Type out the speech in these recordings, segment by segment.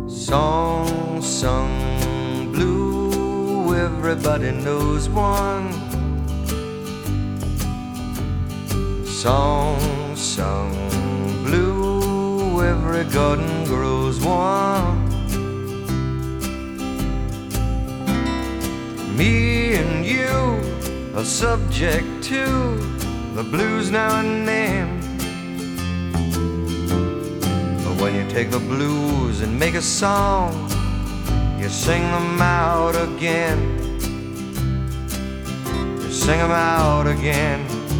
Song sung blue, everybody knows one. Song sung blue, every garden grows one. Me and you are subject to the blues now and then. But when you take the blues and make a song, you sing them out again. You sing them out again.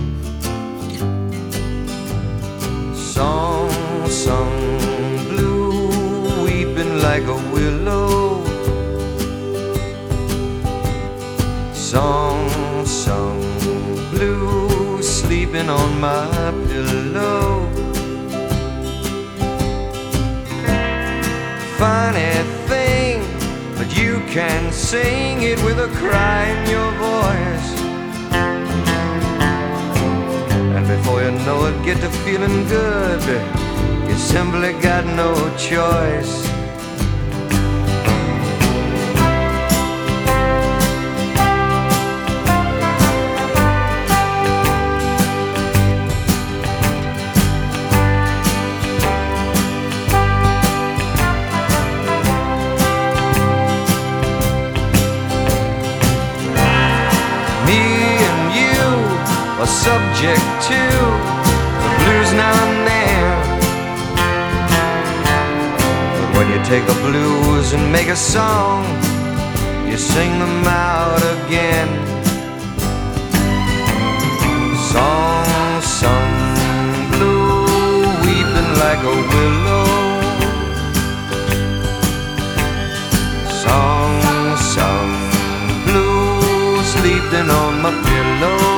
Song sung blue, weeping like a willow. Song sung blue, sleeping on my pillow. Funny thing, but you can sing it with a cry in your voice. And before you know it, get to feeling good. You simply got no choice. Subject to the blues now and then. But when you take the blues and make a song, you sing them out again. Song sung blue, weeping like a willow. Song sung blue, sleeping on my pillow.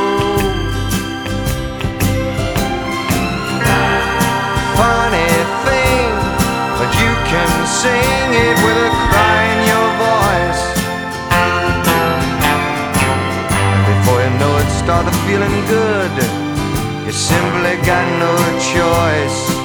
Funny thing, but you can sing it with a cry in your voice. And before you know it, start feeling good. You simply got no choice.